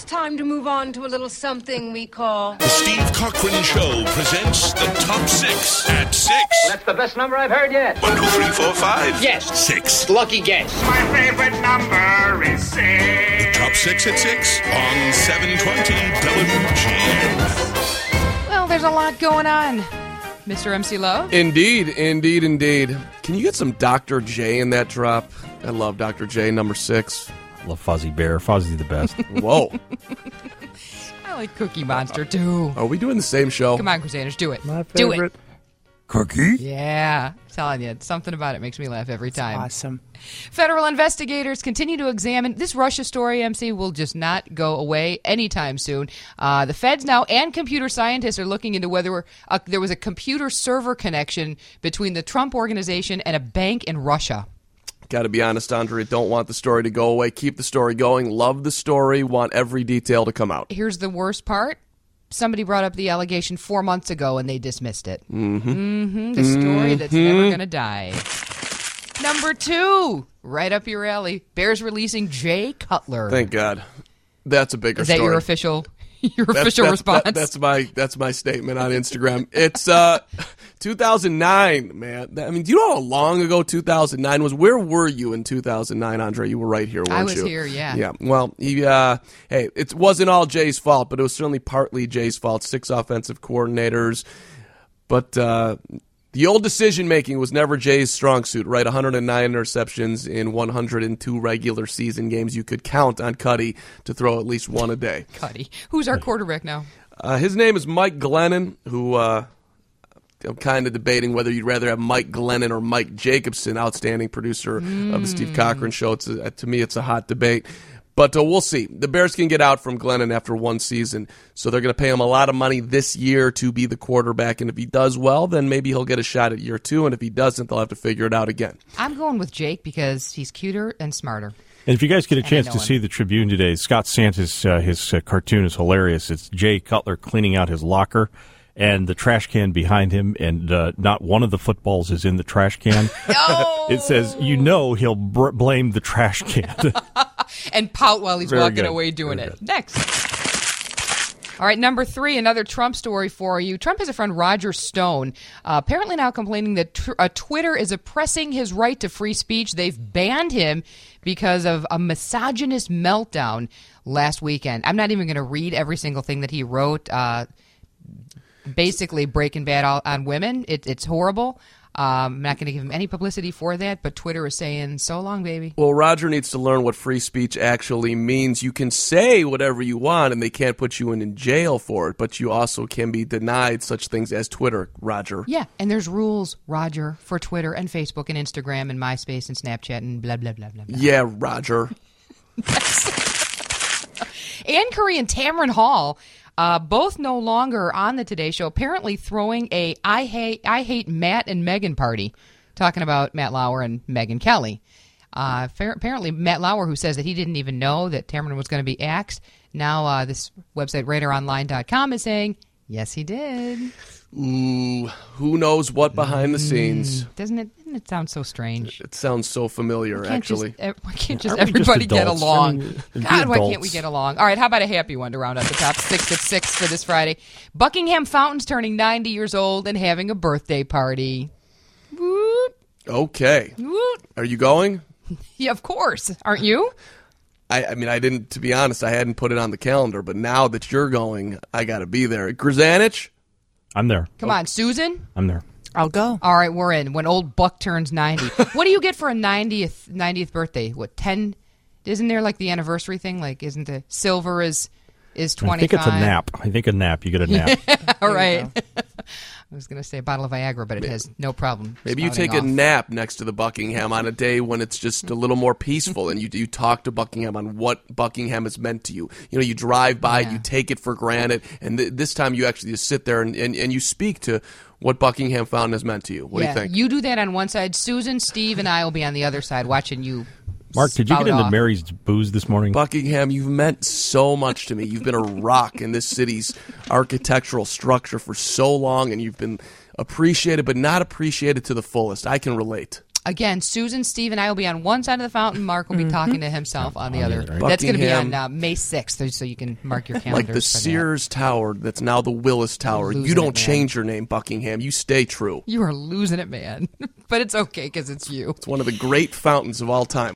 it's time to move on to a little something we call... The Steve Cochran Show presents the Top 6 at 6. That's the best number I've heard yet. 1, 2, 3, 4, 5. Yes. 6. Lucky guess. My favorite number is 6. Top 6 at 6 on 720 WGN. Well, there's a lot going on, Mr. MC Lowe. Indeed. Can you get some Dr. J in that drop? I love Dr. J, number 6. I love Fuzzy Bear. Fuzzy's the best. Whoa. I like Cookie Monster, too. Are we doing the same show? Come on, Crusaders, do it. My Do favorite. it. Cookie? Yeah, I'm telling you, something about it makes me laugh every time. Awesome. Federal investigators continue to examine this Russia story. MC will just not go away anytime soon. The feds now and computer scientists are looking into whether there was a computer server connection between the Trump organization and a bank in Russia. Got to be honest, Andre, don't want the story to go away. Keep the story going. Love the story. Want every detail to come out. Here's the worst part. Somebody brought up the allegation 4 months ago, and they dismissed it. The story that's never going to die. Number 2, right up your alley. Bears releasing Jay Cutler. Thank God. That's a bigger story. Is that your official response? That's my statement on Instagram. It's 2009, man. I mean, do you know how long ago 2009 was? Where were you in 2009, Andre? You were right here, weren't you? I was here, yeah. Yeah. Well, hey, it wasn't all Jay's fault, but it was certainly partly Jay's fault. 6 offensive coordinators, but the old decision-making was never Jay's strong suit, right? 109 interceptions in 102 regular season games. You could count on Cuddy to throw at least one a day. Cuddy. Who's our quarterback now? His name is Mike Glennon, who I'm kind of debating whether you'd rather have Mike Glennon or Mike Jacobson, outstanding producer of the Steve Cochran Show. To me, it's a hot debate. But we'll see. The Bears can get out from Glennon after one season, so they're going to pay him a lot of money this year to be the quarterback. And if he does well, then maybe he'll get a shot at year 2. And if he doesn't, they'll have to figure it out again. I'm going with Jake because he's cuter and smarter. And if you guys get a chance to see the Tribune today, Scott Santos, his cartoon is hilarious. It's Jay Cutler cleaning out his locker and the trash can behind him, and not one of the footballs is in the trash can. Oh! It says, he'll blame the trash can. And pout while he's Very walking good. away doing Very it. good. Next. All right, number 3, another Trump story for you. Trump has a friend, Roger Stone, apparently now complaining that Twitter is oppressing his right to free speech. They've banned him because of a misogynist meltdown last weekend. I'm not even going to read every single thing that he wrote. Basically, Breaking Bad on women. It's horrible. I'm not going to give him any publicity for that, but Twitter is saying, so long, baby. Well, Roger needs to learn what free speech actually means. You can say whatever you want, and they can't put you in jail for it, but you also can be denied such things as Twitter, Roger. Yeah, and there's rules, Roger, for Twitter and Facebook and Instagram and MySpace and Snapchat and blah, blah, blah, blah, blah. Yeah, Roger. Ann Curry and Tamron Hall, both no longer on the Today Show, apparently throwing a I hate Matt and Meghan party, talking about Matt Lauer and Megyn Kelly. Apparently, Matt Lauer, who says that he didn't even know that Tamron was going to be axed, now this website, RadarOnline.com, is saying, yes, he did. Ooh, who knows what behind the scenes? Doesn't it sound so strange? It sounds so familiar, actually. Why can't just Aren't we just everybody get adults? along? I mean, God, why can't adults. we get along? All right, how about a happy one to round out the top 6 at 6 for this Friday? Buckingham Fountain's turning 90 years old and having a birthday party. Woot, Okay. woot. Are you going? Yeah, of course. Aren't you? I mean, I didn't, to be honest, I hadn't put it on the calendar, but now that you're going, I got to be there. Grzanich? I'm there. Come on, Susan. I'm there. I'll go. All right, we're in. When old Buck turns 90. What do you get for a 90th birthday? What, 10? Isn't there like the anniversary thing? Like, isn't the silver is 25? I think it's a nap. You get a nap. All right. I was going to say a bottle of Viagra, but it has no problem. Maybe you take spouting a off. nap next to the Buckingham on a day when it's just a little more peaceful, and you talk to Buckingham on what Buckingham has meant to you. You know, you drive by, Yeah. you take it for granted, and this time you actually just sit there and you speak to what Buckingham Fountain has meant to you. What do you think? You do that on one side. Susan, Steve, and I will be on the other side watching you. Mark, did you spout get into off. Mary's booze this morning? Buckingham, you've meant so much to me. You've been a rock in this city's architectural structure for so long, and you've been appreciated, but not appreciated to the fullest. I can relate. Again, Susan, Steve, and I will be on one side of the fountain. Mark will be talking to himself on the other. right. That's going to be Buckingham. on May 6th, so you can mark your calendars. Like the for that. Sears Tower that's now the Willis Tower. Losing You don't it, man. change your name, Buckingham. You stay true. You are losing it, man. But it's okay because it's you. It's one of the great fountains of all time.